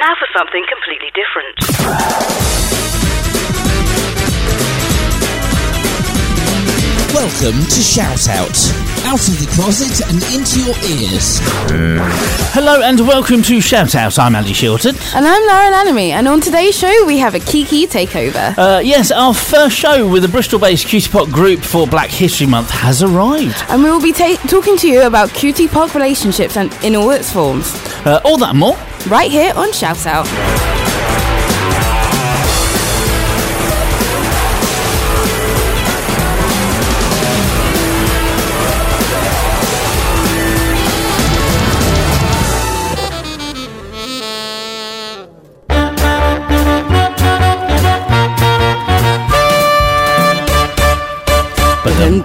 Now for something completely different. Welcome to Shout Out of the closet and into your ears. Hello and welcome to Shout Out. I'm Andy Shilton. And I'm Lara Lanamy, and on today's show we have a Kiki takeover. Yes, our first show with a Bristol-based cutie pop group for Black History Month has arrived. And we will be talking to you about cutie pop relationships and in all its forms. All that and more. Right here on Shout Out. You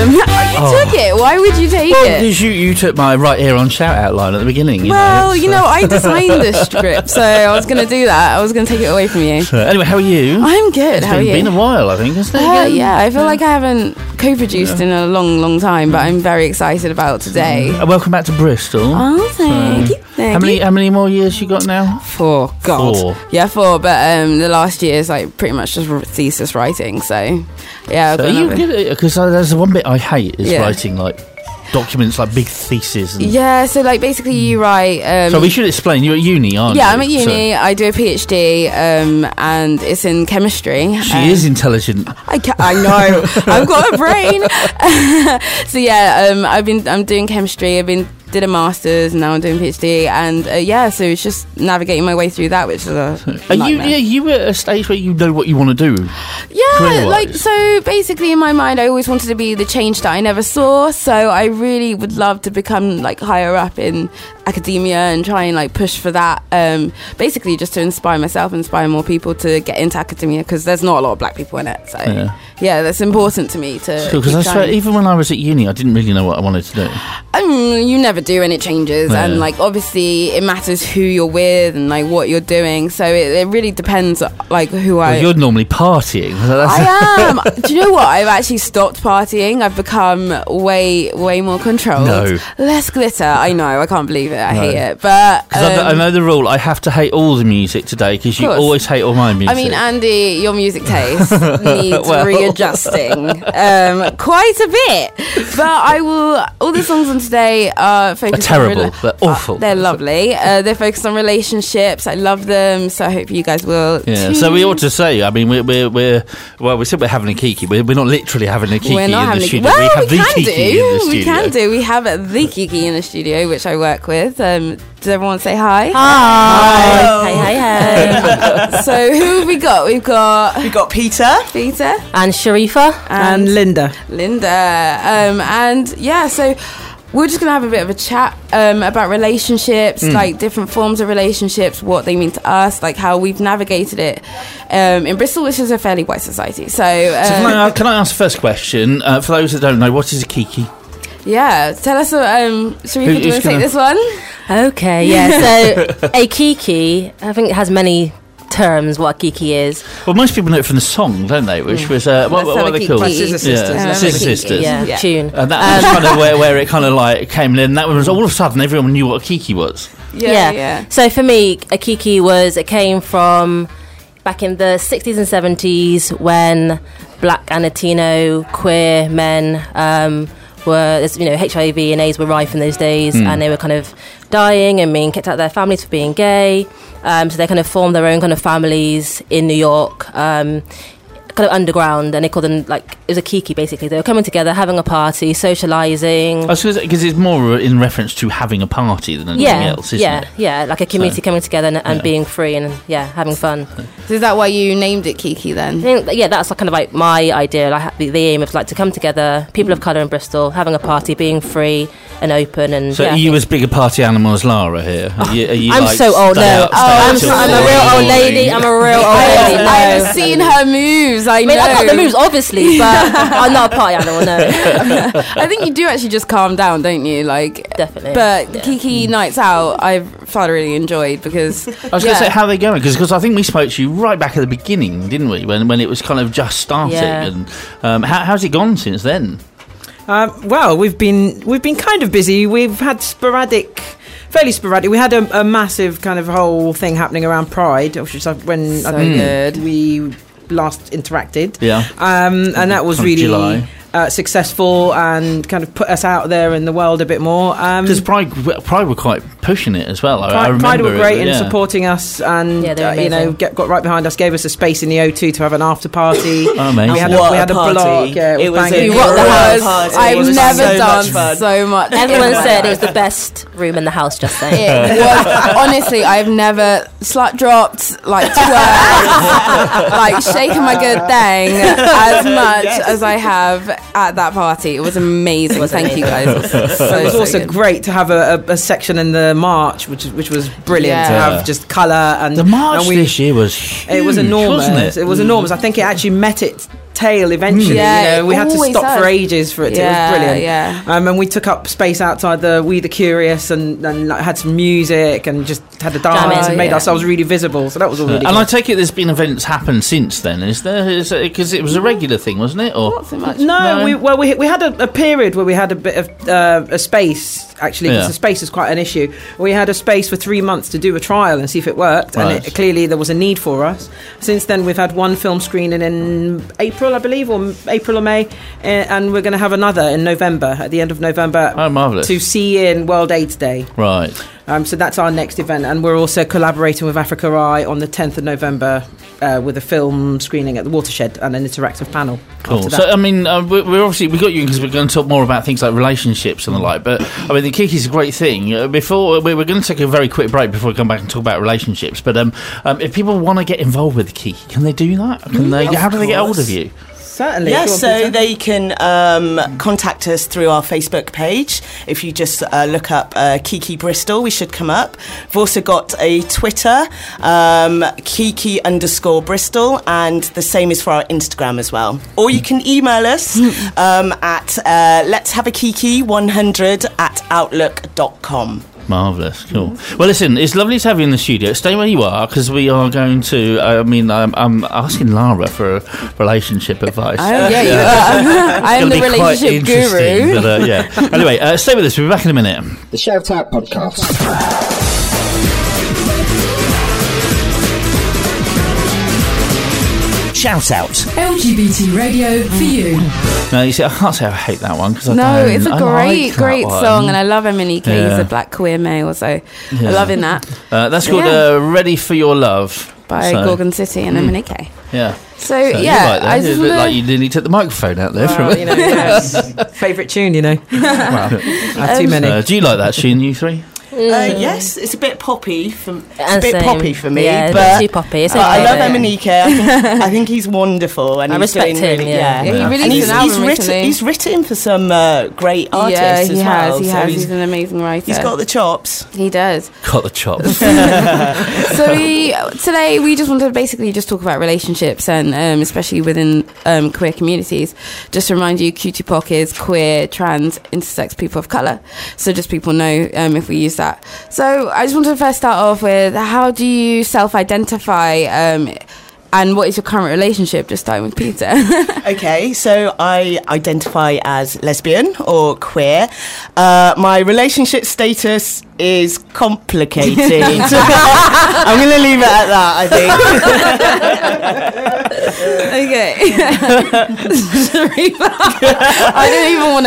took it. Why would you take it? Because you took my right ear on shout out line at the beginning. I designed the script, so I was going to do that. I was going to take it away from you. Anyway, how are you? I'm good. How are you? It's been a while, I think, hasn't it? Yeah, I feel like I haven't co-produced in a long, long time, but I'm very excited about today. Welcome back to Bristol. Oh, thank you. How many more years you got now? 4. God. 4. Yeah, 4. But the last year is like pretty much just thesis writing. So yeah. So are you good at it? Because there's the one bit I hate is writing like documents, like big theses. Yeah. So like basically you write. So we should explain. You're at uni, aren't you? Yeah, I'm at uni. So I do a PhD, and it's in chemistry. She is intelligent. I know. I've got a brain. So yeah, I'm doing chemistry. Did a master's and now I'm doing PhD, and so it's just navigating my way through that, which is a nightmare. You at a stage where you know what you want to do? Yeah, like, so basically in my mind I always wanted to be the change that I never saw, so I really would love to become like higher up in academia and try and like push for that, basically just to inspire myself, inspire more people to get into academia, because there's not a lot of black people in it, so yeah that's important to me to because I swear, even when I was at uni I didn't really know what I wanted to do. You never do, and it changes, and like obviously it matters who you're with and like what you're doing, so it really depends like who you're normally partying. I am. Do you know what? I've actually stopped partying. I've become way more controlled. No. Less glitter. I know. I can't believe it. I hate it. But I know the rule. I have to hate all the music today because you always hate all my music. I mean, Andy, your music taste needs readjusting quite a bit. But I will. All the songs on today are focused terrible. They're awful. They're lovely. They're focused on relationships. I love them. So I hope you guys will. Yeah. too. So we ought to say. I mean, we said we're having a Kiki. We're not literally having a Kiki in the studio. Well, we have the Kiki in the studio. We can do. We have the Kiki in the studio, which I work with. Does everyone say hi? Hi. Hi. So who have we got? We've got Peter and Sharifa and Linda. And yeah, so we're just going to have a bit of a chat about relationships, like different forms of relationships, what they mean to us, like how we've navigated it in Bristol, which is a fairly white society. So can I ask the first question? For those that don't know, what is a Kiki? Yeah, tell us, Sharifa, do you want to take this one? Okay, yeah, so a Kiki, I think it has many terms what a Kiki is. Well, most people know it from the song, don't they? Which was what are they called? Scissor Sisters. Scissor Sisters. Yeah, tune. And that was kind of where it kind of like came in. That was all of a sudden everyone knew what a Kiki was. Yeah. So for me, a Kiki came from back in the 60s and 70s when black and Latino queer men were, HIV and AIDS were rife in those days, and they were kind of dying and being kicked out of their families for being gay. So they kind of formed their own kind of families in New York, kind of underground, and they called them, like, it was a Kiki basically. They were coming together, having a party, socialising. Because it's more in reference to having a party than anything else, isn't it? Yeah, like a community coming together and being free and having fun. So is that why you named it Kiki then? I think, that's like kind of like my idea. Like the aim of like to come together, people of colour in Bristol, having a party, being free and open. And so are you as big a party animal as Lara here? Are you I'm like, so old. No, I'm a real old lady. I'm a real old lady. No. I've seen her moves. I know. I've got the moves, obviously, but I'm not a party animal. No. I think you do actually just calm down, don't you? Like, definitely. But Kiki nights out, I've thoroughly enjoyed because I was going to say, how are they going? Because I think we spoke to you right back at the beginning, didn't we? When it was kind of just starting. Yeah. And how's it gone since then? Well, we've been kind of busy. We've had sporadic fairly sporadic. We had a massive kind of whole thing happening around Pride, which was when So good. we last interacted. Yeah. And that was From really July. Successful and kind of put us out there in the world a bit more. Because Pride were quite pushing it as well. I Pride remember were great it, in supporting us, and Yeah, they were amazing. got right behind us, gave us a space in the O2 to have an after party. Oh, amazing. We had What we had a a party. block. Yeah, It was banging. a What the great house? party. It I've was never so much done fun. so much. Everyone in my said it life. was the best room in the house, just saying. It was, honestly, I've never slut dropped, like twerked, like shaken my good thing as much as I have at that party. It was amazing. Thank you guys. It was, It was also good. great to have a section in the march, which was brilliant to Yeah. have just colour and The march and this year was huge, It was enormous. wasn't it? Was enormous. I think it actually met its tail eventually. Yeah, we had to it always stop for does. ages for it. Yeah, It was brilliant. yeah. And we took up space outside the We the Curious and like, had some music and just had a dance Jamming. and made Yeah. ourselves really visible. So that was all really And good. I take it there's been events happen since then, is there? Because it was a regular thing, wasn't it? Or Not so much. No, No? we had a period where we had a bit of a space, actually, because Yeah. the space is quite an issue. We had a space for 3 months to do a trial and see if it worked, Right. and clearly there was a need for us. Since then, we've had one film screening in April, I believe, or April or May, and we're going to have another in November, at the end of November, Oh, marvellous. to see in World AIDS Day. Right. So that's our next event, and we're also collaborating with Africa Eye on the 10th of November with a film screening at the Watershed and an interactive panel. Cool. after So, that. I mean, we're obviously, we got you because we're going to talk more about things like relationships and the like, but, I mean, the Kiki's a great thing. Before, we're going to take a very quick break before we come back and talk about relationships, but if people want to get involved with the Kiki, can they do that? Can they? How do they get hold of you? Certainly. Yes, Go on, so Peter. they can contact us through our Facebook page. If you just look up Kiki Bristol, we should come up. We've also got a Twitter, Kiki_Bristol, and the same is for our Instagram as well. Or you can email us at letshaveakiki100@outlook.com. Marvellous, cool. Well, listen, it's lovely to have you in the studio. Stay where you are because we are going to. I'm asking Lara for relationship advice. Oh, yeah, you are. I am It's the gonna be quite relationship interesting, guru. But, yeah. Anyway, stay with us. We'll be back in a minute. The Shout Out Podcast. Shout out. LGBT radio for you. No, you see, I can't say I hate that one because I No, don't. it's a I great, like great that one. song, and I love Eminike. He's Yeah. a black queer male, so Yeah. I'm loving that. That's called Yeah. Ready for Your Love By So, Gorgon City and Eminike. Yeah. So, So yeah, you're right there. I It just looked wanna- like you nearly took the microphone out there from Well, it. favourite tune, Well, I have too many. Do you like that tune, you three? Yes, it's a bit poppy. It's a And bit same. poppy for me, Yeah, a bit but too poppy. It's but I okay, love though. Eminike. I think he's wonderful, and I he's respect doing him, really, yeah. Yeah, he Yeah. released And an album recently. he's written for some great artists yeah, as he well. has. He so has. He's an amazing writer. he's got the chops. He does. Got the chops. So today we just wanted to basically just talk about relationships and especially within queer communities. Just to remind you, QTPOC is queer, trans, intersex people of colour. So just people know if we use that. So I just wanted to first start off with how do you self-identify and what is your current relationship? Just starting with Peter. Okay, so I identify as lesbian or queer. My relationship status is complicated. I'm going to leave it at that, I think. Okay. Sharifa. I didn't even want to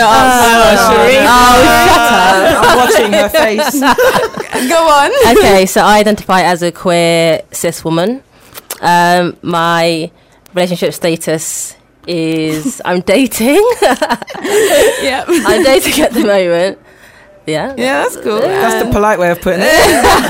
ask. I'm watching her face. Go on. Okay, so I identify as a queer cis woman. My relationship status is I'm dating. Yeah. I'm dating at the moment. Yeah. Yeah, that's cool. That's the polite way of putting it.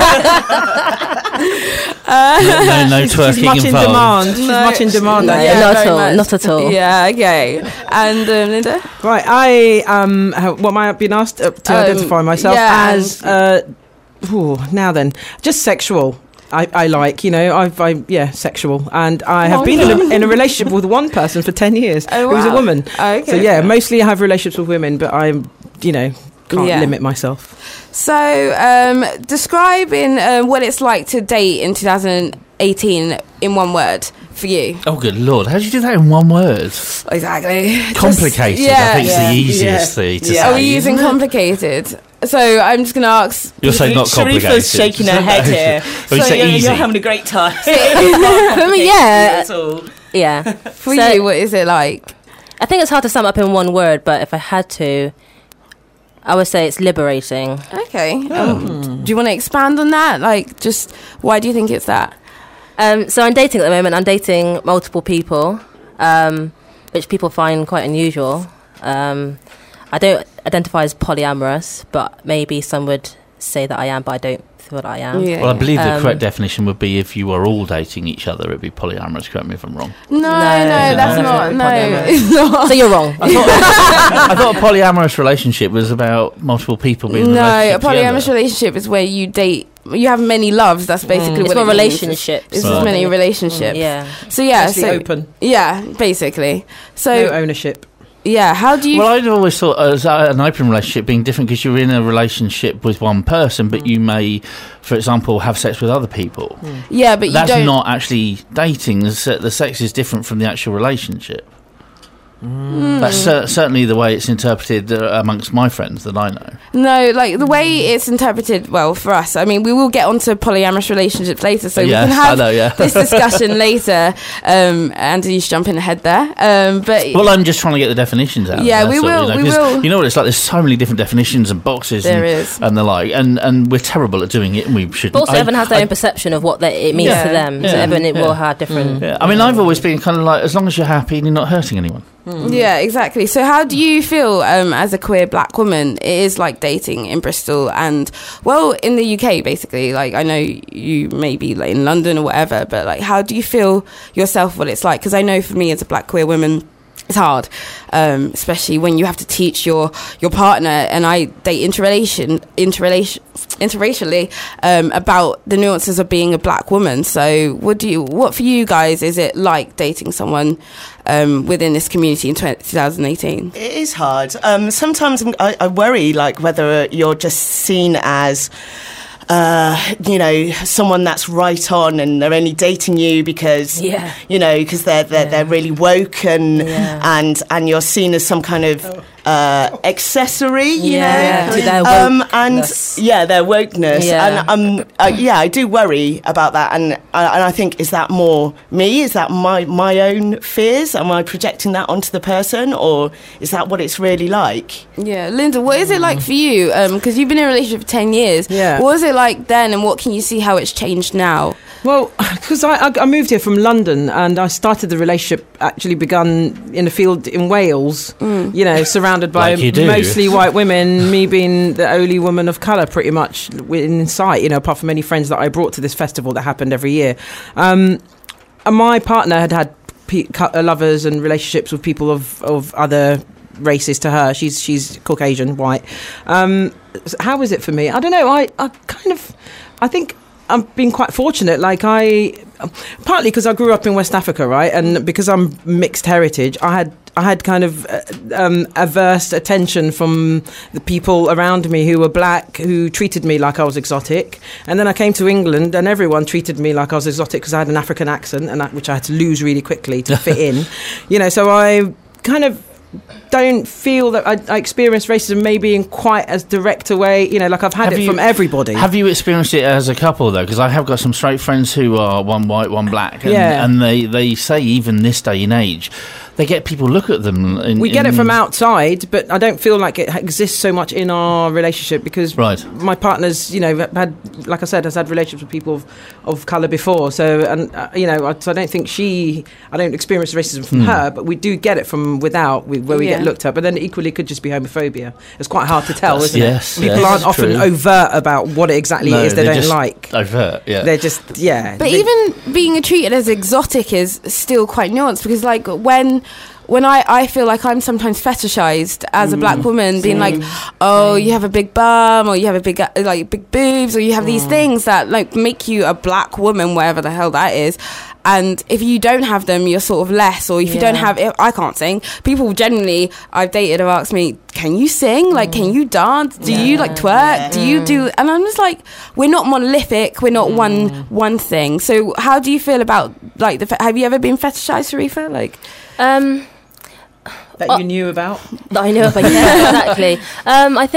no twerking She's much in involved. demand. She's No. much in demand. No, I Yeah, think. not at very all. much. Not at all. Yeah, okay. And Linda? Right, I what am I being asked to identify myself yeah, as? Now then, just sexual. I like, sexual, and I have been in a relationship with one person for 10 years Oh, who's a wow. woman. Okay. So yeah, mostly I have relationships with women, but I, can't Yeah. limit myself. So, describe in what it's like to date in 2018 in one word for you. Oh, good Lord. How did you do that in one word? Exactly. Complicated, I think, is the easiest thing to Yeah. say. Are we using isn't it? complicated? So I'm just going to ask. You're saying not complicated. Sharifa's shaking her head here. Well, So easy. you're having a great time. For me, yeah. At all. Yeah. For So- you, what is it like? I think it's hard to sum up in one word, but if I had to, I would say it's liberating. Okay. Do you want to expand on that? Like, just why do you think it's that? So I'm dating at the moment. I'm dating multiple people, which people find quite unusual. I don't identify as polyamorous, but maybe some would say that I am, but I don't feel that I am. Yeah. Well, I believe the correct definition would be if you were all dating each other, it'd be polyamorous. Correct me if I'm wrong. No, that's not. No, it's not. So you're wrong. I thought a polyamorous relationship was about multiple people being in a No, a relationship polyamorous together. relationship is where you date. You have many loves. That's basically It's what more it means. relationships. It's Right. just many relationships. Yeah. So yeah, Mostly so open. yeah, basically. So No ownership. yeah, how do you? Well, I'd always thought as an open relationship being different because you're in a relationship with one person, but you may, for example, have sex with other people. yeah, but you That's don't. not actually dating. The sex is different from the actual relationship. That's certainly the way it's interpreted amongst my friends that I know. No, like the way it's interpreted. Well, for us, I mean, we will get onto polyamorous relationships later, so Yes, we can I have know, yeah. this discussion later. Anthony's jumping ahead there, but Well, I'm just trying to get the definitions out. Yeah, that's we all, will, we 'cause will. You know what it's like? There's so many different definitions and boxes. There and, is. and the like, and we're terrible at doing it, and we shouldn't. But also, everyone has their own perception of what it means Yeah. to them. So Yeah. everyone it Yeah. will have different. Yeah, I mean, I've always been kind of like, as long as you're happy and you're not hurting anyone. yeah, exactly. So, how do you feel as a queer black woman? It is like dating in Bristol and, well, in the UK, basically. Like, I know you may be like in London or whatever, but like, how do you feel yourself? What it's like? Because I know for me as a black queer woman, it's hard, especially when you have to teach your partner. And I date interracially about the nuances of being a black woman. So, what for you guys is it like dating someone within this community in 2018? It is hard. Sometimes I worry, like, whether you're just seen as, someone that's right on, and they're only dating you because, because they're really woke, and you're seen as some kind of accessory, you know, to their and their wokeness, and I do worry about that, and I think, is that more me? Is that my own fears? Am I projecting that onto the person, or is that what it's really like? Yeah, Linda, what is it like for you? Because you've been in a relationship for 10 years. Yeah. What was it like then, and what can you see how it's changed now? Well, because I moved here from London, and I started the relationship, actually begun in a field in Wales, surrounded by Like you do. mostly white women, me being the only woman of colour pretty much in sight, apart from any friends that I brought to this festival that happened every year. And my partner had lovers and relationships with people of other races to her. She's Caucasian, white. How is it for me? I don't know. I think I've been quite fortunate. Like partly because I grew up in West Africa, right, and because I'm mixed heritage, I had kind of averse attention from the people around me who were black, who treated me like I was exotic. And then I came to England, and everyone treated me like I was exotic because I had an African accent, and which I had to lose really quickly to fit in. So I kind of don't feel that I experienced racism maybe in quite as direct a way, like I've had from everybody. Have you experienced it as a couple, though? Because I have got some straight friends who are one white, one black, and they say even this day and age, they get people look at them. We get it from outside, but I don't feel like it exists so much in our relationship because my partner's, had, like I said, has had relationships with people of colour before. So, so I don't think I don't experience racism from her, but we do get it from without, where we get looked at. But then equally, it could just be homophobia. It's quite hard to tell, isn't it? People aren't often overt about what it exactly is they don't like. Overt, yeah. They're just, But even being treated as exotic is still quite nuanced, because like when I feel like I'm sometimes fetishized as a black woman, being like, oh, you have a big bum, or you have a big big boobs, or you have these things that like make you a black woman, whatever the hell that is. And if you don't have them, you're sort of less. Or if you don't have it, I can't sing. People generally I've dated have asked me, can you sing? Like, can you dance? Do you like twerk? Do you do? And I'm just like, we're not monolithic. We're not one thing. So how do you feel about like have you ever been fetishized, Sharifa? Like, that you knew about? That I knew about, yeah, exactly. I think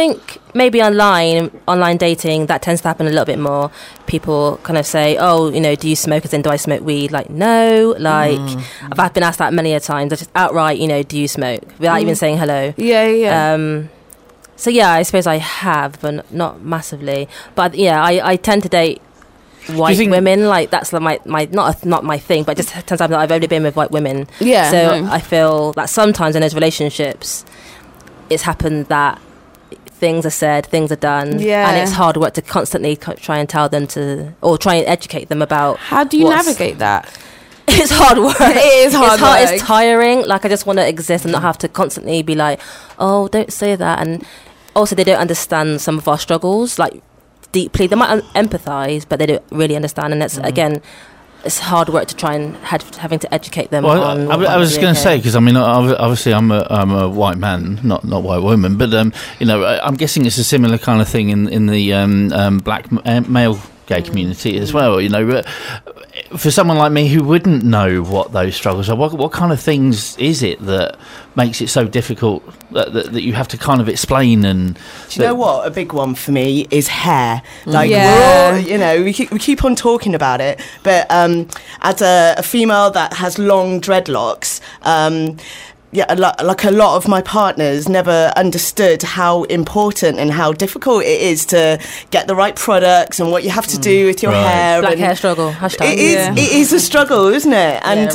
maybe online dating, that tends to happen a little bit more. People kind of say, oh, do you smoke? As in, do I smoke weed? Like, no. Like, I've been asked that many a times. Just outright, do you smoke? Without even saying hello. Yeah. So yeah, I suppose I have, but not massively. But yeah, I tend to date white women. Like, that's like my not my thing, but just turns out that I've only been with white women. Yeah. So I feel that sometimes in those relationships, it's happened that things are said, things are done, and it's hard work to constantly try and tell them or try and educate them about. How do you navigate that? It's hard work. It is hard work. It's tiring. Like, I just want to exist and not have to constantly be like, oh, don't say that. And also, they don't understand some of our struggles, like, deeply. They might empathise, but they don't really understand. And that's, again, it's hard work to try and having to educate them. Well, I was just going to say, because I mean, obviously, I'm a white man, not white woman, but I'm guessing it's a similar kind of thing in the black male gay community as well. But for someone like me who wouldn't know what those struggles are, what kind of things is it that makes it so difficult that you have to kind of explain? And do you know what? A big one for me is hair. Like, we're all, we keep on talking about it, but as a female that has long dreadlocks, like a lot of my partners never understood how important and how difficult it is to get the right products and what you have to do with your hair. Black hair struggle. Hashtag. It is a struggle, isn't it? And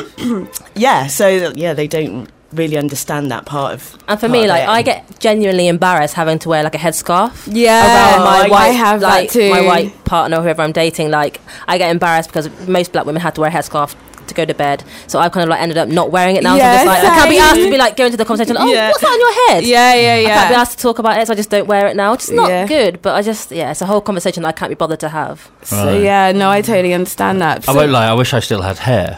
they don't really understand that part of. And for me, like, I get genuinely embarrassed having to wear like a headscarf. Yeah, around my white, I have like, that too. My white partner, whoever I'm dating, like, I get embarrassed because most black women had to wear a headscarf to go to bed, so I've kind of like ended up not wearing it now. So I'm just like, I can't be asked to be like go into the conversation. Oh, what's that on your head? Yeah. I can't be asked to talk about it, so I just don't wear it now. It's not good, but I just it's a whole conversation that I can't be bothered to have. So I totally understand that. I won't lie, I wish I still had hair.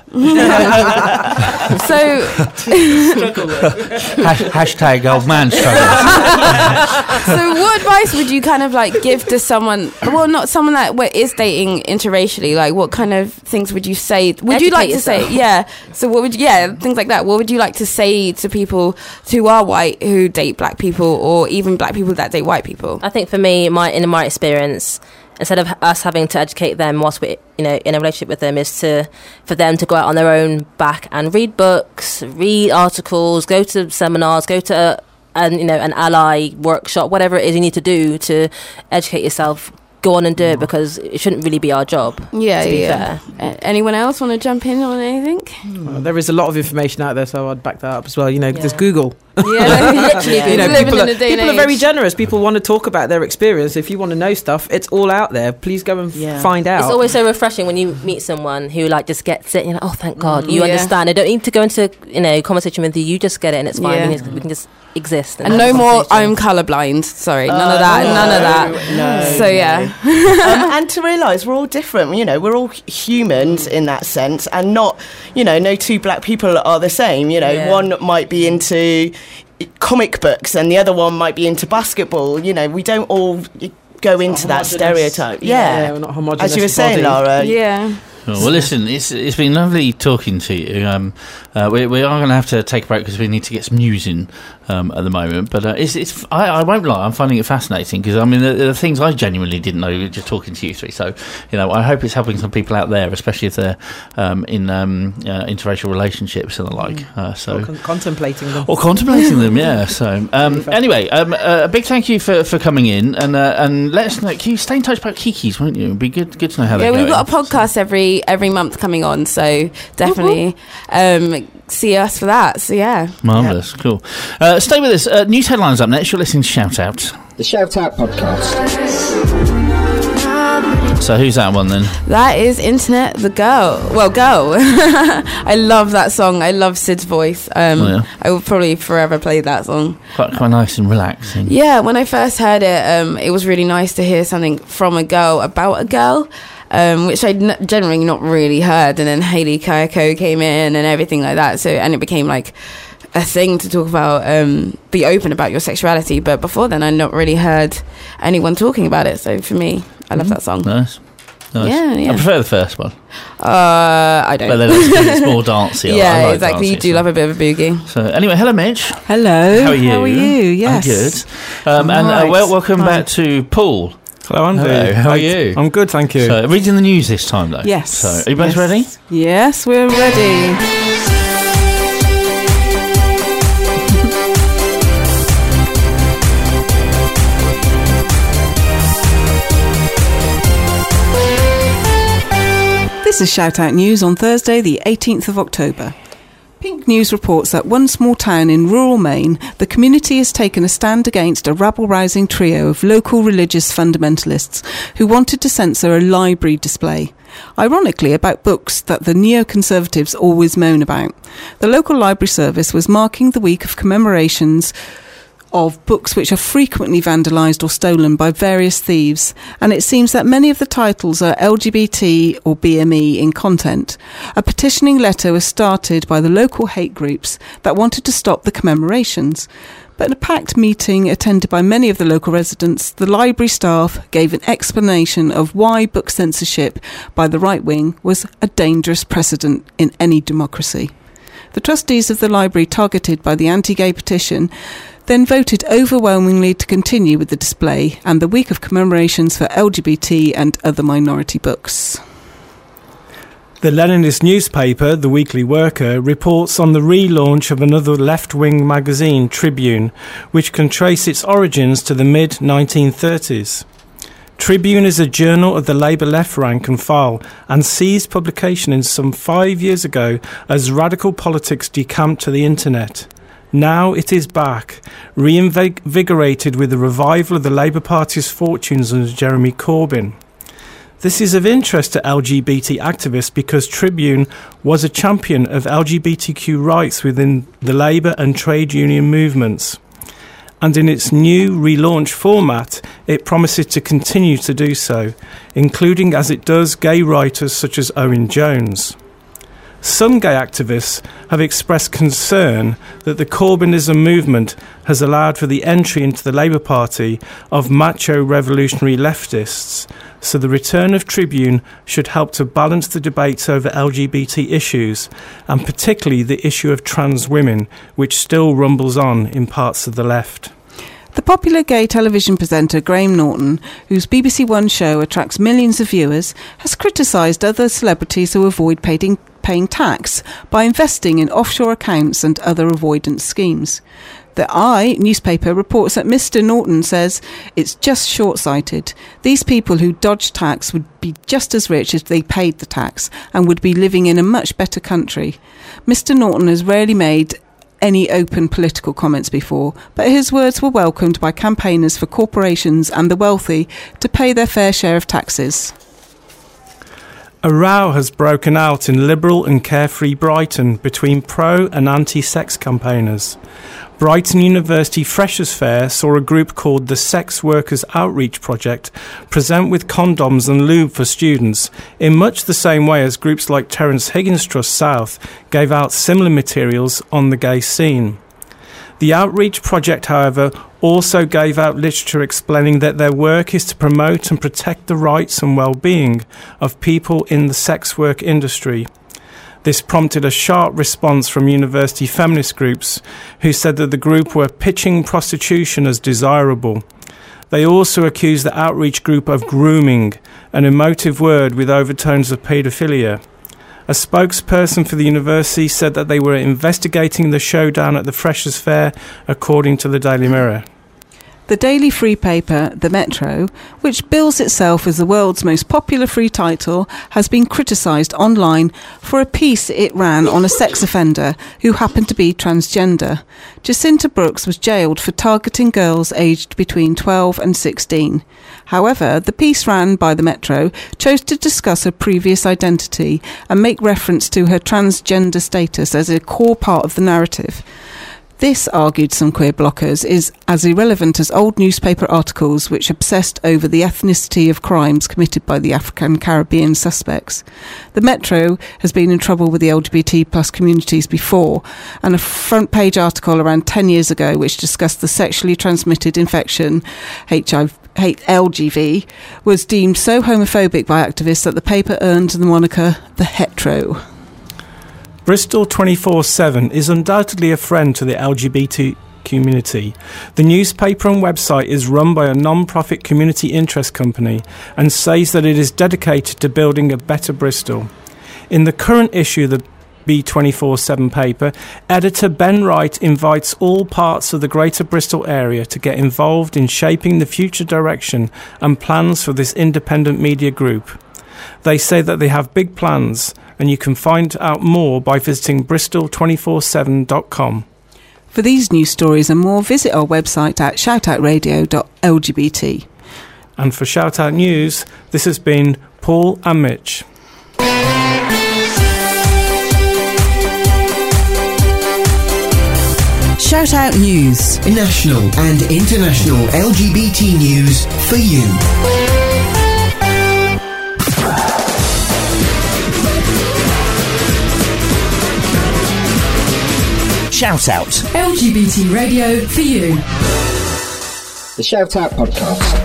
Hashtag old man struggle. So what advice would you kind of like give to someone, well, not someone that is dating interracially? Like, what kind of things would you say? Would you like to say, so what would things like that, what would you like to say to people who are white who date black people, or even black people that date white people? I think for me, in my experience, instead of us having to educate them whilst we're in a relationship with them, is for them to go out on their own back and read books, read articles, go to seminars, go to an ally workshop, whatever it is you need to do to educate yourself. Go on and do it, because it shouldn't really be our job. To be fair. Anyone else want to jump in on anything? Well, there is a lot of information out there, so I'd back that up as well. There's Google. Literally, people are very generous. People want to talk about their experience. If you want to know stuff, it's all out there. Please go and find out. It's always so refreshing when you meet someone who like just gets it. And you're like, oh, thank God, you understand. I don't need to go into conversation with you. You just get it, and it's fine. We can just exist. And no more, I'm colourblind. Sorry, none of that. No. So and to realise we're all different. We're all humans in that sense, and not, no two black people are the same. One might be into comic books and the other one might be into basketball. We don't all go into that stereotype. We're not homogenous. As you were saying, Lara. Yeah. Well, listen, it's been lovely talking to you. We are going to have to take a break because we need to get some news in at the moment. But I won't lie, I'm finding it fascinating, because I mean the things I genuinely didn't know just talking to you three. So I hope it's helping some people out there, especially if they're in interracial relationships and the like. Contemplating them. Or contemplating them, yeah. So anyway, a big thank you for coming in, and let us know. You stay in touch about Kiki's, won't you? It'd be good to know how they're going. We've got a podcast every month coming on, so definitely see us for that. So marvellous, cool. Stay with us. News headlines up next. You're listening to Shout Out, the Shout Out podcast. So who's that one then? That is Internet the Girl. Well, Go. I love that song. I love Sid's voice. I will probably forever play that song. Quite nice and relaxing. Yeah, when I first heard it, it was really nice to hear something from a girl about a girl. Which I'd generally not really heard, and then Hayley Kiyoko came in and everything like that. So, and it became like a thing to talk about, be open about your sexuality. But before then, I'd not really heard anyone talking about it. So for me, I love that song. Nice. Nice. Yeah. I prefer the first one. I don't. But then it's more dancey. I Yeah, like exactly. dancey, You do love a bit of a boogie. So anyway, hello, Mitch. Hello. How are you? How are you? Yes. I'm good. And Right. welcome Hi. back to Paul. Hello, Andy. Hello, how are you? I'm good, thank you. So, reading the news this time, though. Yes. So, are you both Yes. ready? Yes, we're ready. This is Shout Out News on Thursday, the 18th of October. Pink News reports that one small town in rural Maine, the community has taken a stand against a rabble-rousing trio of local religious fundamentalists who wanted to censor a library display. Ironically, about books that the neoconservatives always moan about. The local library service was marking the week of commemorations of books which are frequently vandalised or stolen by various thieves, and it seems that many of the titles are LGBT or BME in content. A petitioning letter was started by the local hate groups that wanted to stop the commemorations. But in a packed meeting attended by many of the local residents, the library staff gave an explanation of why book censorship by the right wing was a dangerous precedent in any democracy. The trustees of the library targeted by the anti-gay petition then voted overwhelmingly to continue with the display and the week of commemorations for LGBT and other minority books. The Leninist newspaper, The Weekly Worker, reports on the relaunch of another left-wing magazine, Tribune, which can trace its origins to the mid-1930s. Tribune is a journal of the Labour left rank and file and ceased publication in some 5 years ago as radical politics decamped to the internet. Now it is back, reinvigorated with the revival of the Labour Party's fortunes under Jeremy Corbyn. This is of interest to LGBT activists because Tribune was a champion of LGBTQ rights within the Labour and trade union movements. And in its new relaunch format, it promises to continue to do so, including as it does gay writers such as Owen Jones. Some gay activists have expressed concern that the Corbynism movement has allowed for the entry into the Labour Party of macho revolutionary leftists, so the return of Tribune should help to balance the debates over LGBT issues, and particularly the issue of trans women, which still rumbles on in parts of the left. The popular gay television presenter Graham Norton, whose BBC One show attracts millions of viewers, has criticised other celebrities who avoid paying tax by investing in offshore accounts and other avoidance schemes. The Eye newspaper reports that Mr. Norton says it's just short-sighted. These people who dodge tax would be just as rich if they paid the tax and would be living in a much better country. Mr. Norton has rarely made any open political comments before, but his words were welcomed by campaigners for corporations and the wealthy to pay their fair share of taxes. A row has broken out in liberal and carefree Brighton between pro and anti-sex campaigners. Brighton University Freshers' Fair saw a group called the Sex Workers Outreach Project present with condoms and lube for students in much the same way as groups like Terence Higgins Trust South gave out similar materials on the gay scene. The outreach project, however, also gave out literature explaining that their work is to promote and protect the rights and well-being of people in the sex work industry. This prompted a sharp response from university feminist groups who said that the group were pitching prostitution as desirable. They also accused the outreach group of grooming, an emotive word with overtones of paedophilia. A spokesperson for the university said that they were investigating the showdown at the Freshers' Fair, according to the Daily Mirror. The daily free paper, The Metro, which bills itself as the world's most popular free title, has been criticised online for a piece it ran on a sex offender who happened to be transgender. Jacinta Brooks was jailed for targeting girls aged between 12 and 16. However, the piece ran by The Metro chose to discuss her previous identity and make reference to her transgender status as a core part of the narrative. This, argued some queer blockers, is as irrelevant as old newspaper articles which obsessed over the ethnicity of crimes committed by the African Caribbean suspects. The Metro has been in trouble with the LGBT plus communities before, and a front page article around 10 years ago which discussed the sexually transmitted infection HIV LGV, was deemed so homophobic by activists that the paper earned the moniker The Hetero. Bristol 24/7 is undoubtedly a friend to the LGBT community. The newspaper and website is run by a non-profit community interest company and says that it is dedicated to building a better Bristol. In the current issue of the B24/7 paper, editor Ben Wright invites all parts of the Greater Bristol area to get involved in shaping the future direction and plans for this independent media group. They say that they have big plans, and you can find out more by visiting bristol247.com. For these news stories and more, visit our website at shoutoutradio.lgbt. And for Shout Out News, this has been Paul and Mitch. Shout Out News. National and international LGBT news for you. Shout Out. LGBT radio for you. The Shout Out Podcast.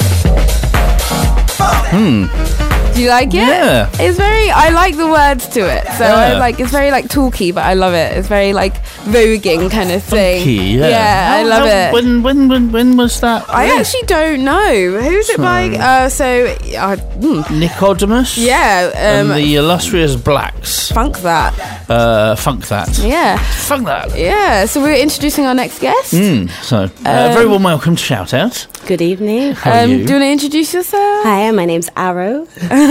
Do you like it? Yeah. It's very, I like the words to it. So it's very like talky, but I love it. It's very like voguing kind of thing. Funky, yeah. I love it. When was that? I actually don't know. Who's it by? Nicodemus? Yeah. And the Illustrious Blacks. Funk That. Funk That. Yeah. Funk That. Yeah. So we're introducing our next guest. Very warm welcome to Shout Out. Good evening. How are you? Do you want to introduce yourself? Hi, my name's Arrow.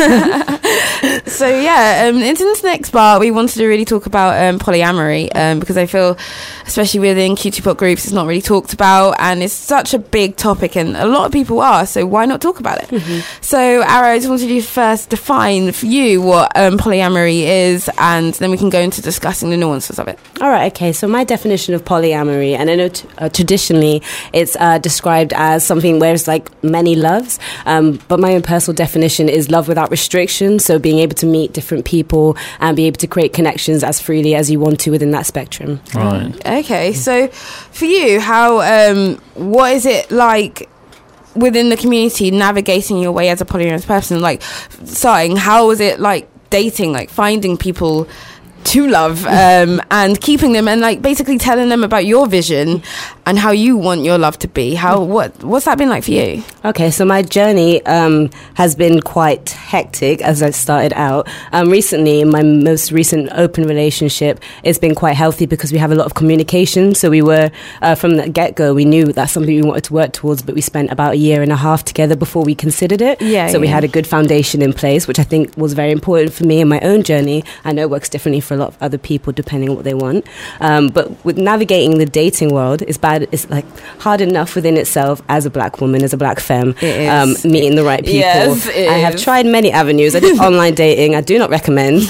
So into this next part, we wanted to really talk about polyamory because I feel, especially within QT pop groups, it's not really talked about, and it's such a big topic, and a lot of people are. So why not talk about it? Mm-hmm. So Arrow, I just wanted you to first define for you what polyamory is, and then we can go into discussing the nuances of it. All right. Okay. So my definition of polyamory, and I know traditionally it's described as something where it's like many loves, but my own personal definition is love without restriction. So being able to meet different people and be able to create connections as freely as you want to within that spectrum. Right. Okay. So for you, how what is it like within the community navigating your way as a polyamorous person? Like starting, how was it like dating, like finding people to love and keeping them, and like basically telling them about your vision and how you want your love to be? What's that been like for you? Okay, so my journey has been quite hectic as I started out. Recently, in my most recent open relationship, it's been quite healthy because we have a lot of communication. So we were, from the get-go, we knew that's something we wanted to work towards, but we spent about 1.5 years together before we considered it. So we had a good foundation in place, which I think was very important for me in my own journey. I know it works differently for a lot of other people depending on what they want. But with navigating the dating world, it's like hard enough within itself as a black woman, as a black femme, meeting the right people. Yes, I have tried many avenues. I did online dating. I do not recommend.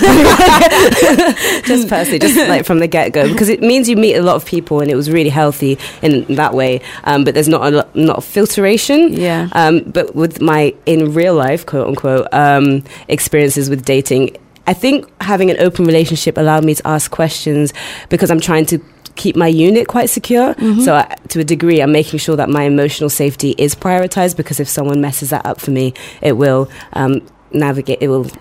Just personally, just like from the get-go, because it means you meet a lot of people, and it was really healthy in that way. But there's not a filtration. But with my in real life, quote unquote, experiences with dating, I think having an open relationship allowed me to ask questions because I'm trying to keep my unit quite secure. Mm-hmm. So to a degree, I'm making sure that my emotional safety is prioritized, because if someone messes that up for me, it will have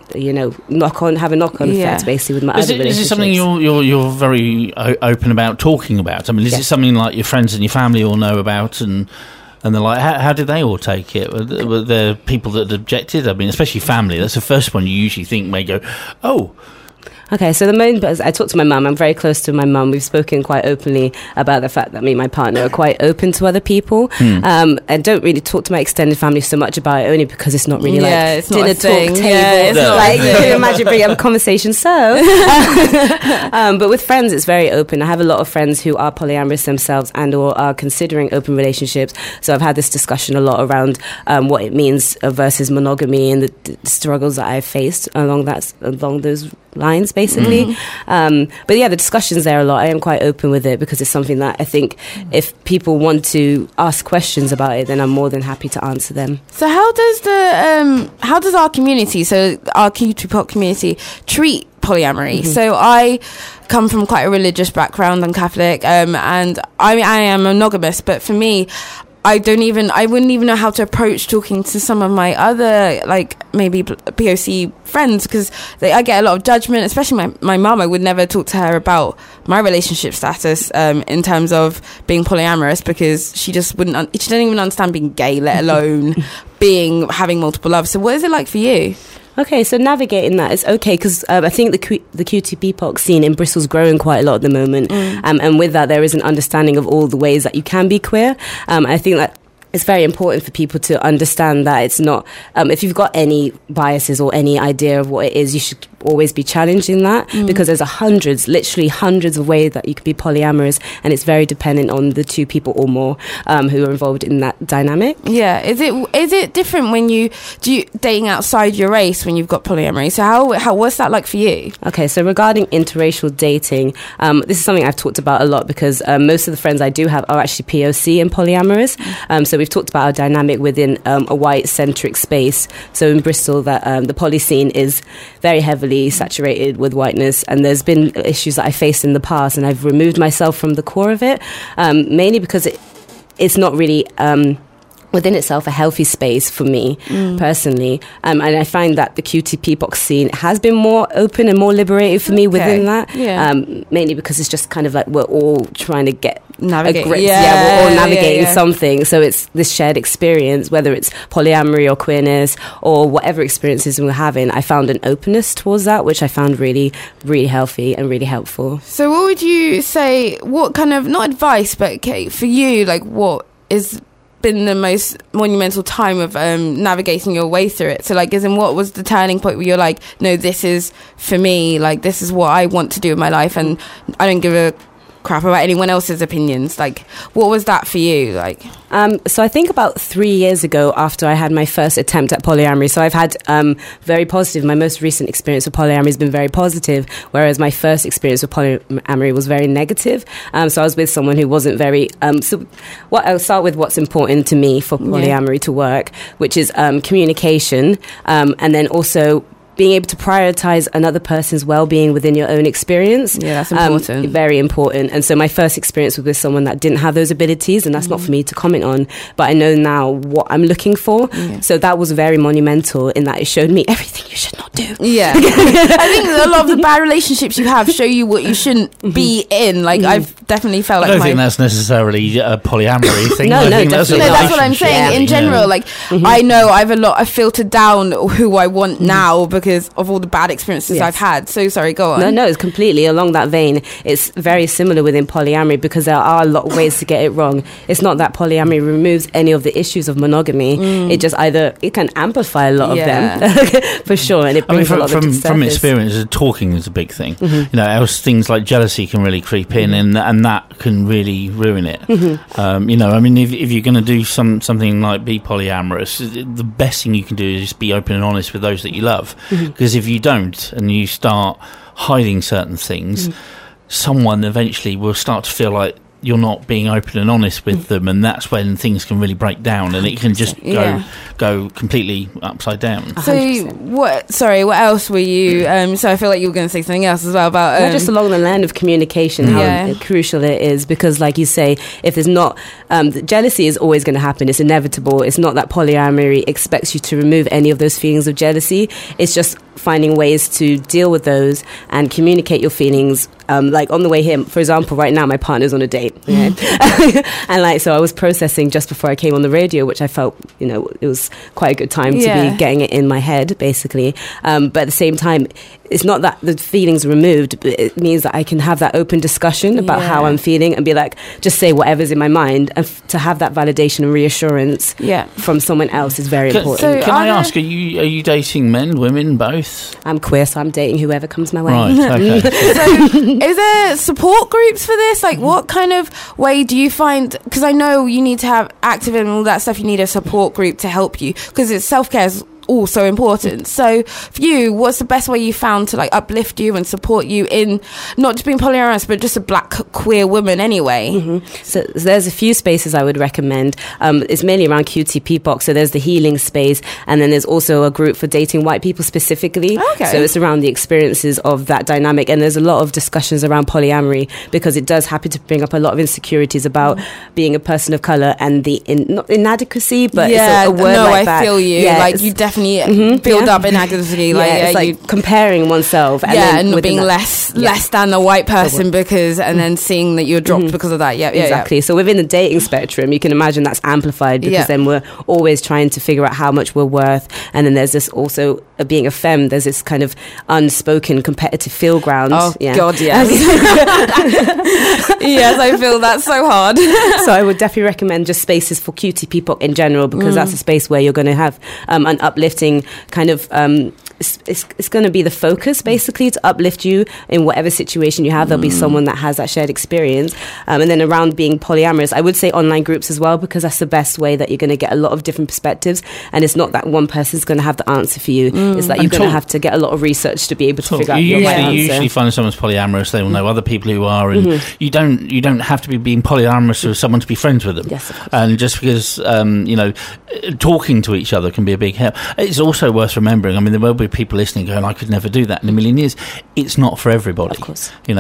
a knock-on effect basically with my other relationships. Is it something you're very open about talking about? I mean, is it something like your friends and your family all know about, and they're like, how did they all take it? Were there people that objected? I mean, especially family. That's the first one you usually think may go, oh. Okay, so the moment I talked to my mum, I'm very close to my mum. We've spoken quite openly about the fact that me and my partner are quite open to other people. I don't really talk to my extended family so much about it, only because it's not really it's dinner not talk table. It's not like you can imagine bringing up a conversation. So, but with friends, it's very open. I have a lot of friends who are polyamorous themselves and or are considering open relationships. So I've had this discussion a lot around what it means versus monogamy and the struggles that I've faced along those lines, basically. But yeah, the discussion's there a lot. I am quite open with it because it's something that I think if people want to ask questions about it, then I'm more than happy to answer them. So how does our community, so our QT pop community, treat polyamory? So I come from quite a religious background. I'm Catholic, and I am monogamous, but for me, I wouldn't even know how to approach talking to some of my other, like, maybe POC friends, because I get a lot of judgment, especially my mum. I would never talk to her about my relationship status in terms of being polyamorous, because she just she didn't even understand being gay, let alone having multiple loves. So what is it like for you? Okay, so navigating that is okay, because I think the QT-BPOC scene in Bristol's growing quite a lot at the moment, and with that there is an understanding of all the ways that you can be queer. I think that it's very important for people to understand that it's not, if you've got any biases or any idea of what it is, you should always be challenged in that, because there's literally hundreds of ways that you can be polyamorous, and it's very dependent on the two people or more who are involved in that dynamic. Yeah, is it different when you dating outside your race when you've got polyamory? So how what's that like for you? Okay, so regarding interracial dating, this is something I've talked about a lot, because most of the friends I do have are actually POC and polyamorous. So we've talked about our dynamic within a white-centric space. So in Bristol, that the poly scene is very heavily saturated with whiteness, and there's been issues that I faced in the past, and I've removed myself from the core of it, mainly because it's not really within itself a healthy space for me personally, and I find that the QT-BPOC scene has been more open and more liberated for me within that, mainly because it's just kind of like we're all trying to navigate we're all navigating something, so it's this shared experience, whether it's polyamory or queerness or whatever experiences we're having. I found an openness towards that, which I found really, really healthy and really helpful. So what would you say, what kind of, not advice, but okay, for you, like, what is been the most monumental time of navigating your way through it? So, like, as in, what was the turning point where you're like, no, this is for me, like, this is what I want to do in my life, and I don't give a crap about anyone else's opinions? Like, what was that for you? Like, so I think about 3 years ago, after I had my first attempt at polyamory, so I've had very positive, my most recent experience with polyamory has been very positive, whereas my first experience with polyamory was very negative. So I was with someone who wasn't very, so I'll start with what's important to me for polyamory to work, which is communication, and then also being able to prioritize another person's well-being within your own experience. Yeah, that's important. Very important. And so my first experience was with someone that didn't have those abilities, and that's not for me to comment on, but I know now what I'm looking for. Yeah. So that was very monumental in that it showed me everything you should not do. Yeah. I think a lot of the bad relationships you have show you what you shouldn't be in. Like, I've definitely felt like I don't think that's necessarily a polyamory thing. No, that's what I'm saying. In general, like, I know I've filtered down who I want now because of all the bad experiences I've had. So sorry, go on. No, it's completely along that vein. It's very similar within polyamory, because there are a lot of ways to get it wrong. It's not that polyamory removes any of the issues of monogamy. It just it can amplify a lot of them for sure, and it brings a lot of from experience, talking is a big thing. You know, else things like jealousy can really creep in, and that can really ruin it. You know, I mean, if you're going to do something like be polyamorous, the best thing you can do is just be open and honest with those that you love. Because if you don't, and you start hiding certain things, someone eventually will start to feel like you're not being open and honest with them, and that's when things can really break down, and it can just go completely upside down. So what else were you so I feel like you were going to say something else as well about just along the line of communication, how crucial it is, because like you say, if there's not jealousy is always going to happen, it's inevitable. It's not that polyamory expects you to remove any of those feelings of jealousy. It's just finding ways to deal with those and communicate your feelings. Like on the way here, for example, right now my partner's on a date, and like, so I was processing just before I came on the radio, which I felt, you know, it was quite a good time to be getting it in my head, basically. But at the same time, it's not that the feelings removed, but it means that I can have that open discussion about how I'm feeling and be like, just say whatever's in my mind, and to have that validation and reassurance from someone else is very important. So can I ask, are you dating men, women, both? I'm queer, so I'm dating whoever comes my way. Right, okay. So is there support groups for this? Like, what kind of way do you find, because I know you need to have active and all that stuff, you need a support group to help you, because self-care is all so important. So for you, what's the best way you found to like uplift you and support you in not just being polyamorous, but just a black queer woman anyway? So there's a few spaces I would recommend. It's mainly around QTP box. So there's the healing space, and then there's also a group for dating white people specifically. Okay. So it's around the experiences of that dynamic, and there's a lot of discussions around polyamory because it does happen to bring up a lot of insecurities about being a person of color and the not inadequacy, but it's a word like that. I feel you. Yeah, like you definitely build up inadequacy. Like, it's like comparing oneself. And not being less than a white person because, and then seeing that you're dropped because of that. Yeah, exactly. So within the dating spectrum, you can imagine that's amplified because then we're always trying to figure out how much we're worth. And then there's this also being a femme, there's this kind of unspoken competitive feel ground. Oh God, yes. Yes, I feel that so hard. So I would definitely recommend just spaces for QTP POC in general, because that's a space where you're going to have an uplifting kind of it's going to be the focus basically to uplift you in whatever situation you have. There'll be someone that has that shared experience, and then around being polyamorous, I would say online groups as well, because that's the best way that you're going to get a lot of different perspectives, and it's not that one person's going to have the answer for you. It's that you're going to have to get a lot of research to be able to figure out your right answer. You usually find someone's polyamorous, they will know other people who are, and you don't have to be being polyamorous with someone to be friends with them. Yes, of course. And just because talking to each other can be a big help. It's also worth remembering, I mean, there will be people listening going, I could never do that in a million years. It's not for everybody. Of course. We're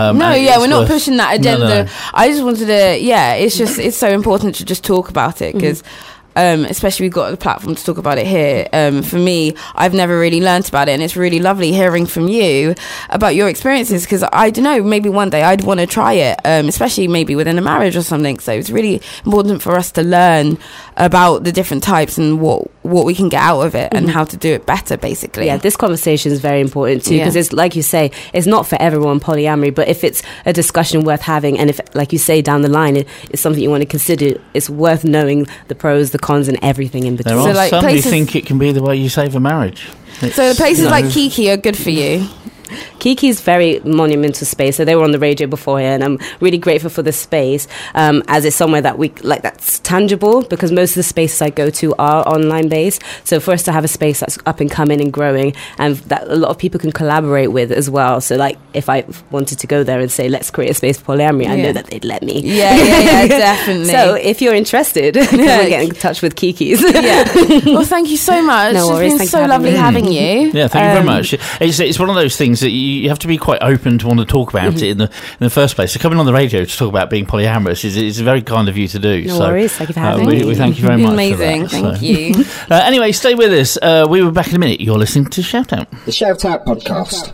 not pushing that agenda. No. I just wanted to, it's so important to just talk about it, because especially we've got the platform to talk about it here. For me, I've never really learnt about it, and it's really lovely hearing from you about your experiences, because I don't know, maybe one day I'd want to try it, especially maybe within a marriage or something. So it's really important for us to learn about the different types and what we can get out of it and how to do it better, basically. Yeah, this conversation is very important too, because it's like you say, it's not for everyone, polyamory, but if it's a discussion worth having, and if, like you say, down the line it's something you want to consider, it's worth knowing the pros, the cons, and everything in between. There are some who think it can be the way you save a marriage. So the places like Kiki are good for you. Kiki's very monumental space, so they were on the radio before here, and I'm really grateful for the space, as it's somewhere that we like that's tangible, because most of the spaces I go to are online based. So for us to have a space that's up and coming and growing, and that a lot of people can collaborate with as well. So like if I wanted to go there and say let's create a space for polyamory, I know that they'd let me. Yeah, definitely. So if you're interested, come and get in touch with Kiki's. Well, thank you so much. No worries. It's been so lovely having you. Yeah, thank you very much. It's one of those things that you have to be quite open to want to talk about it in the first place. So coming on the radio to talk about being polyamorous is very kind of you to do. No worries. Thank you for having me. We thank you very much. Amazing. For that, thank you. Anyway, stay with us. We will be back in a minute. You're listening to Shout Out. The Shout Out Podcast.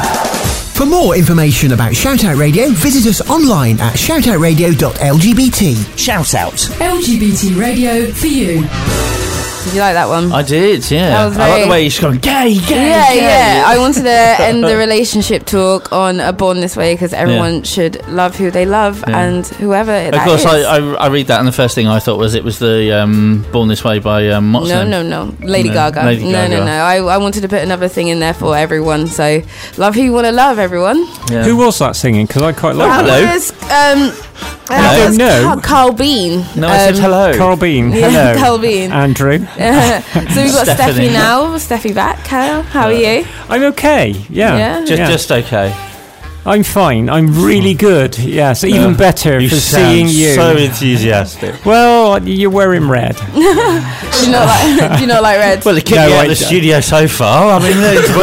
For more information about Shout Out Radio, visit us online at shoutoutradio.lgbt. Shout Out. LGBT radio for you. Did you like that one? I did, yeah. I like the way she's going, gay. Yeah. I wanted to end the relationship talk on a Born This Way, because everyone should love who they love and whoever that is. Of course, I read that, and the first thing I thought was it was the Born This Way by what's her name? No. Lady Gaga. No. I wanted to put another thing in there for everyone. So love who you want to love, everyone. Yeah. Who was that singing? Because I quite like that. I don't know. Carl Bean. No, I said hello. Carl Bean. Yeah, hello. Carl Bean. Andrew. So we've got Steffi now. Steffi back. How are you? I'm okay. Yeah. Just okay. I'm fine. I'm really good. Yes, even better for seeing you. So enthusiastic. Well, you're wearing red. Do you not like red? Well, it kept you out of the studio so far. I mean,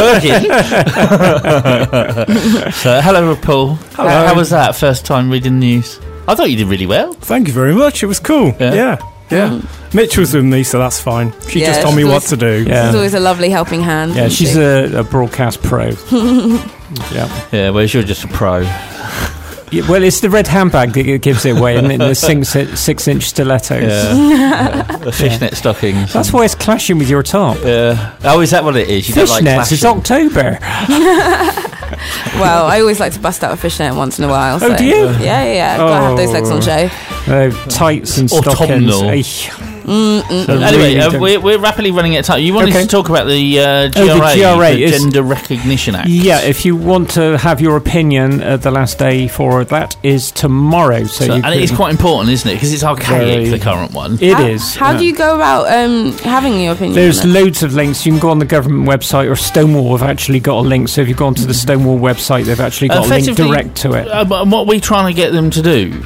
it's working. So, hello, Paul. Hello. How was that first time reading the news? I thought you did really well. Thank you very much. It was cool. Yeah. Mitch was with me, so that's fine. She just told me what to do. She's always a lovely helping hand. Yeah, she's a broadcast pro. Yeah, whereas you're just a pro. Yeah, well, it's the red handbag that gives it away, isn't it? The 6-inch stilettos. The fishnet stockings. That's why it's clashing with your top. Yeah. Oh, is that what it is? You fishnets, don't like it's October. Well, I always like to bust out a fishnet once in a while. So. Oh, do you? Yeah. Gotta have those legs on show. Tights and stockings. Anyway, we're rapidly running out of time. You wanted to talk about the GRA, the Gender Recognition Act. Yeah, if you want to have your opinion, the last day for that is tomorrow. And it is quite important, isn't it? Because it's archaic, the current one. It is. How do you go about having your opinion? There's loads of links. You can go on the government website, or Stonewall have actually got a link. So if you go onto the Stonewall website, they've actually got a link direct to it. But what are we trying to get them to do?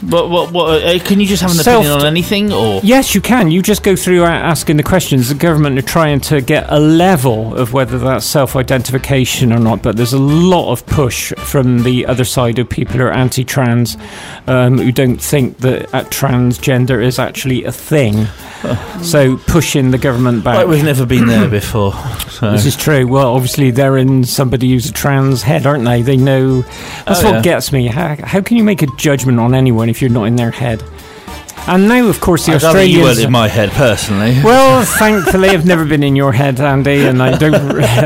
What can you just have an opinion on anything? Or yes, you can. You just go through asking the questions. The government are trying to get a level of whether that's self-identification or not, but there's a lot of push from the other side of people who are anti-trans, who don't think that transgender is actually a thing. So pushing the government back. We've never been there before. So. This is true. Well, obviously they're in somebody who's a trans head, aren't they? They know. That's what gets me. How can you make a judgment on anyone if you're not in their head? And now, of course, the Australians... You weren't in my head, personally. Well, thankfully, I've never been in your head, Andy, and I don't...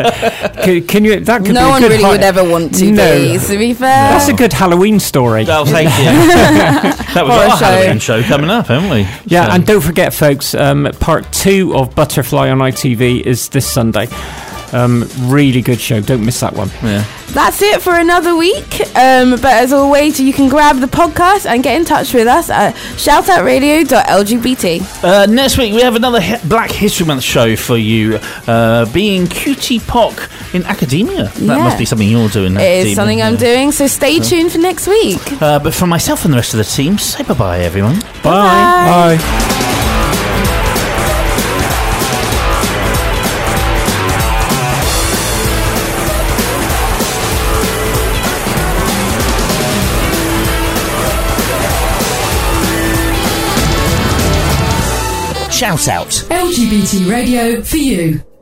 can you... That could no be one really would ever want to be, to be fair. That's a good Halloween story. Oh, thank you. That was our Halloween show coming up, haven't we? Yeah, and don't forget, folks, part 2 of Butterfly on ITV is this Sunday. Really good show. Don't miss that one. Yeah. That's it for another week. But as always, you can grab the podcast and get in touch with us at shoutoutradio.lgbt. Next week we have another Black History Month show for you. Being Cutie Pock in academia. That must be something you're doing. It is something I'm doing. So stay tuned for next week. But for myself and the rest of the team, say bye-bye, everyone. Bye. Bye. Shout out. LGBT radio for you.